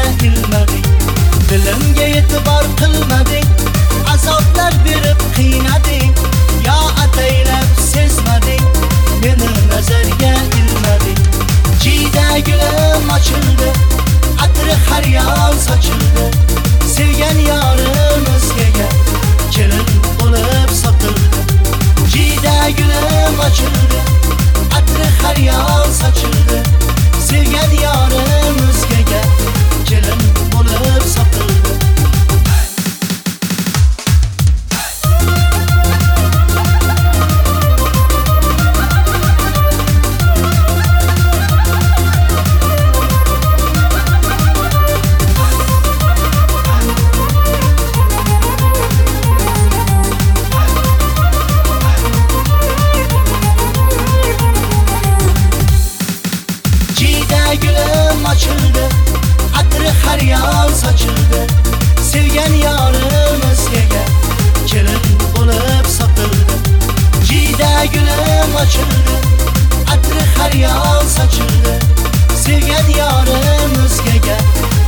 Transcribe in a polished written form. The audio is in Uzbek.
ilmading, dilimga e'tibor qilmading, azoblar berib qiynading, yo ataylab sezmading, meni nazarga ilmading. Jiyda gulim ochildi, atri har yon sochildi, sevgan yorim o'zgaga kelin bo'lib sotildi. Jiyda gulim ochildi, atri har yon sochildi, sevgan yorim o'zgaga kelin bo'lib sotildi. Gulim ochildi, atri har yon sochildi, sevgan yorim o'zgaga kelin bo'lib sotildi. Jiyda gulim ochildi, atri har yon sochildi, sevgan yorim o'zgaga